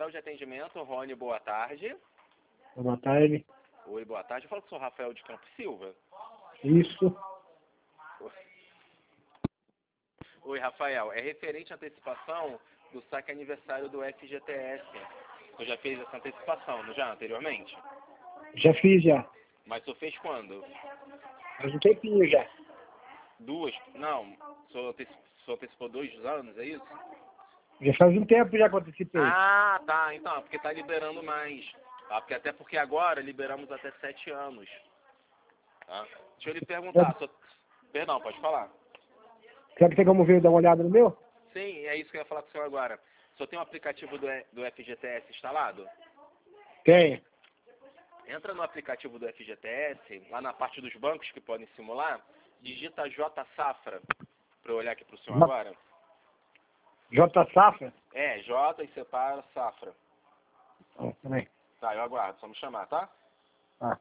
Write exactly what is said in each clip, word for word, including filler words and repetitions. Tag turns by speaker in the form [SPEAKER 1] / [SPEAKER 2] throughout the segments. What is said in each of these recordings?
[SPEAKER 1] central de atendimento, Rony, boa tarde.
[SPEAKER 2] Boa tarde.
[SPEAKER 1] Oi, boa tarde. Eu falo com o senhor Rafael de Campos Silva.
[SPEAKER 2] Isso.
[SPEAKER 1] Oi, Rafael. É referente à antecipação do saque aniversário do F G T S. Você já fez essa antecipação, não já, anteriormente?
[SPEAKER 2] Já fiz, já.
[SPEAKER 1] Mas o senhor fez quando?
[SPEAKER 2] Faz um tempinho já.
[SPEAKER 1] Duas? Não. O senhor antecipou, o senhor antecipou dois anos, é isso?
[SPEAKER 2] Já faz um tempo já que eu participei.
[SPEAKER 1] Ah, tá. Então, é porque tá liberando mais. Tá? Porque, até porque agora liberamos até sete anos. Tá? Deixa eu lhe perguntar. Senhor... Perdão, pode falar.
[SPEAKER 2] Será que tem como ver dar uma olhada no meu?
[SPEAKER 1] Sim, é isso que eu ia falar com o senhor agora. O senhor tem o aplicativo do, do F G T S instalado?
[SPEAKER 2] Tem.
[SPEAKER 1] Entra no aplicativo do F G T S, lá na parte dos bancos que podem simular, digita J Safra, para eu olhar aqui para o senhor agora.
[SPEAKER 2] J Safra?
[SPEAKER 1] É, J e separa Safra.
[SPEAKER 2] Oh, também.
[SPEAKER 1] Tá, eu aguardo, só me chamar, tá?
[SPEAKER 2] Ah.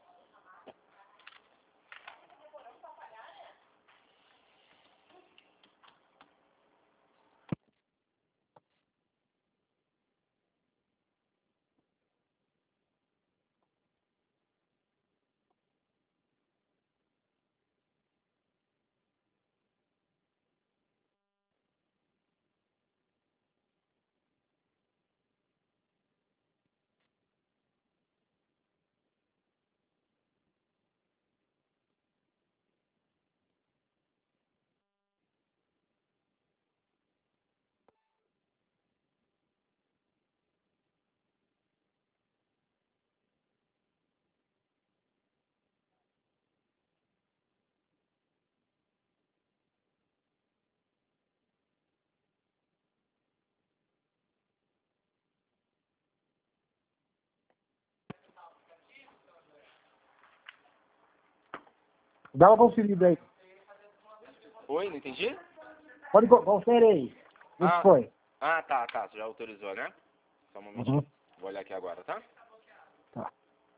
[SPEAKER 2] Dá uma conferida aí.
[SPEAKER 1] Oi, não entendi?
[SPEAKER 2] Pode co- conferir aí. O
[SPEAKER 1] Ah,
[SPEAKER 2] que foi?
[SPEAKER 1] ah, tá, tá, você já autorizou, né? Só um momentinho.
[SPEAKER 2] Uhum.
[SPEAKER 1] Vou olhar aqui agora, tá?
[SPEAKER 2] Tá.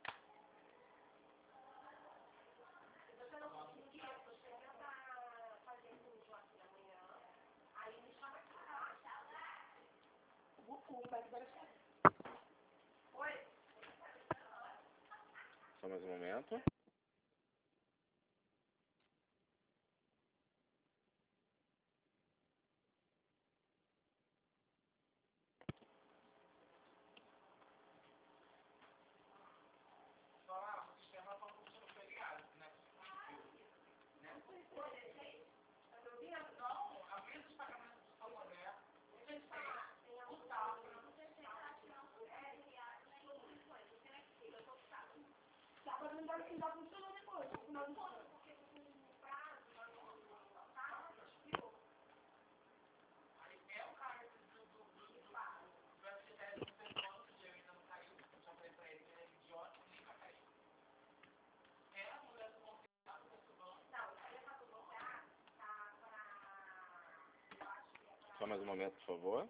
[SPEAKER 1] Só mais um momento. Só mais um momento, por favor.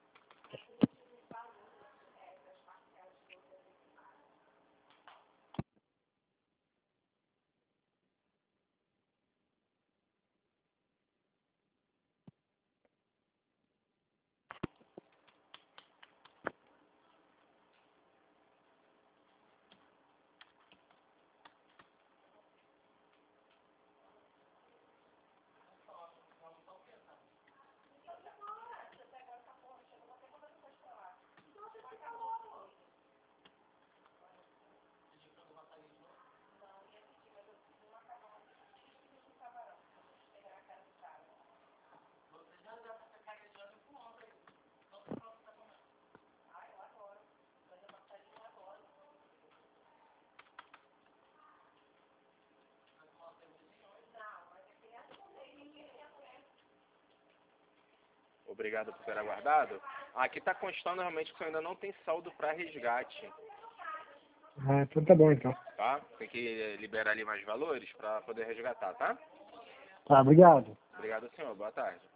[SPEAKER 1] Obrigado por ter aguardado. Aqui está constando realmente que você ainda não tem saldo para resgate,
[SPEAKER 2] Ah, então tá bom, então.
[SPEAKER 1] tá? Tem que liberar ali mais valores para poder resgatar, tá?
[SPEAKER 2] Tá, obrigado.
[SPEAKER 1] Obrigado, senhor. Boa tarde.